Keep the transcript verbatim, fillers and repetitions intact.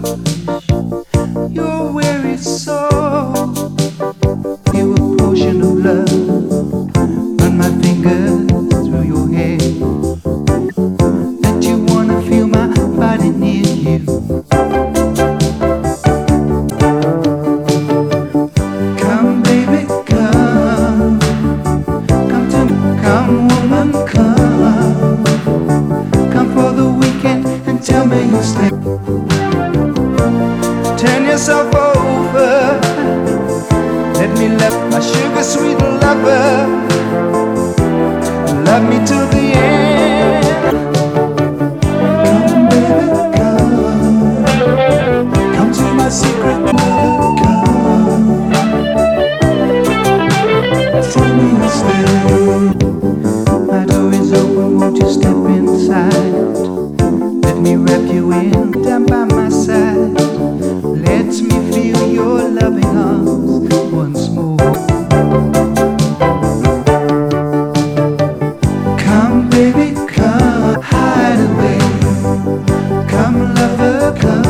your weary soul. You a potion of love, run my fingers through your hair. That you wanna feel my body near you. Come baby, come, come to me, come woman, come, come for the weekend and tell me you'll stay. Turn yourself over, let me love my sugar sweet lover. Love me till the end. Come baby, come, come to my secret lover, come, tell me you'll stay. My door is open, won't you step inside? Let me wrap you in, down by my side. Let me feel your loving arms once more. Come baby, come, hide away. Come lover, come.